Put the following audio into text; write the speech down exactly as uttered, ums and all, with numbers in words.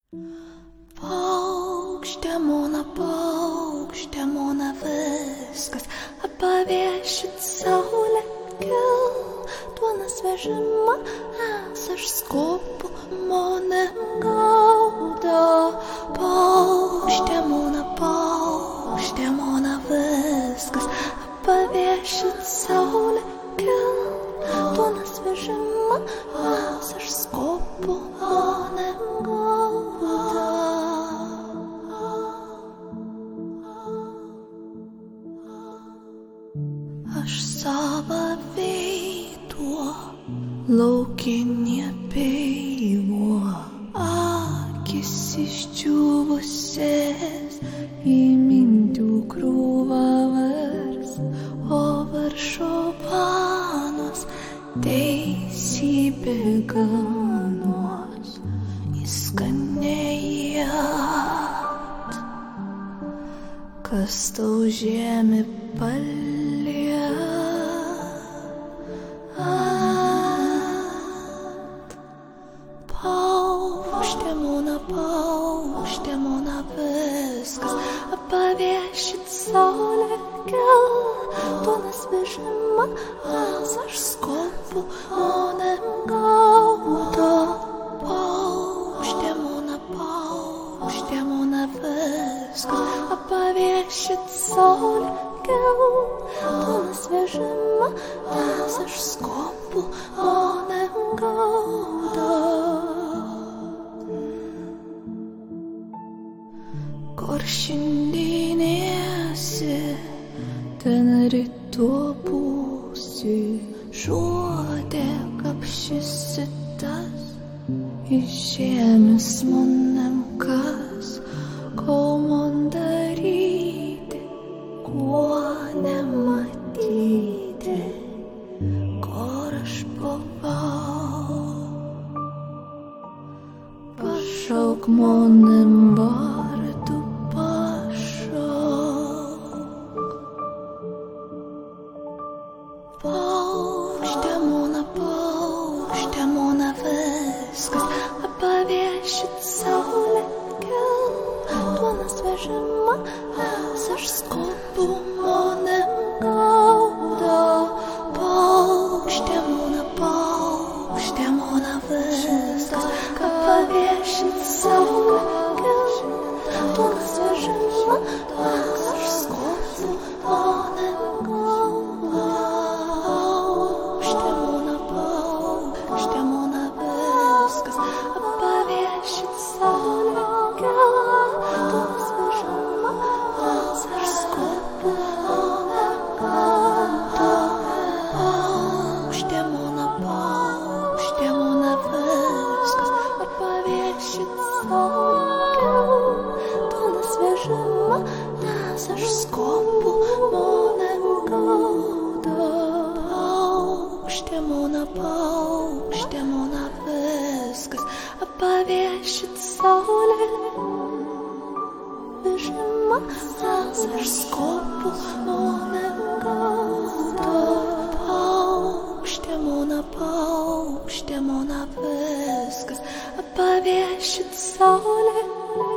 Paukštė mona, paukštė mona, viskas paviešit saulė kil, duonas vežimą es aš skopu monem gaudo. Paukštė mona, paukštė mona, viskas paviešit saulė kil, duonas vežimą es aš skopu monem gaudo. Aš savo veiduo laukinė peivo, akis išdžiūvusias į minčių krūvą vers, o varšuvanos teisybė ganos įskanėjat, kas tau žemė palieka. Paukštė mona, paukštė mona, viskas paviešit saulė kil, duonas vežimą es aš skopu monem gaudo. Paukštė mona, paukštė mona, viskas paviešit saulė kil, duonas vežimą es aš skopu monem gaudo. Kur šiandien ten rytų būsi, žodė kapšysi tas, iš žemės monem kas, ko man daryti, kuo nematyti, kur aš buvau. Pašauk monem vardu, paukštė mona, paukštė mona, viskas paviešit saulė kil, duonas vežimą es aš skopu monem gaudo. Paukštė mona, paukštė mona, viskas paviešit saulė kil, duonas vežimą es aš skopu monem gaudo. Paviešit saulė kil, duonas vežimą es aš skopu monem gaudo. Paukštė mona, paukštė mona, viskas paviešit saulė kil, duonas vežimą es aš skopu monem gaudo. Paukštė mona, paukštė mona, viskas paviešit saulė vežimą es aš skopu monem gaudo. Paukštė mona, paukštė mona, viskas paviešit saulė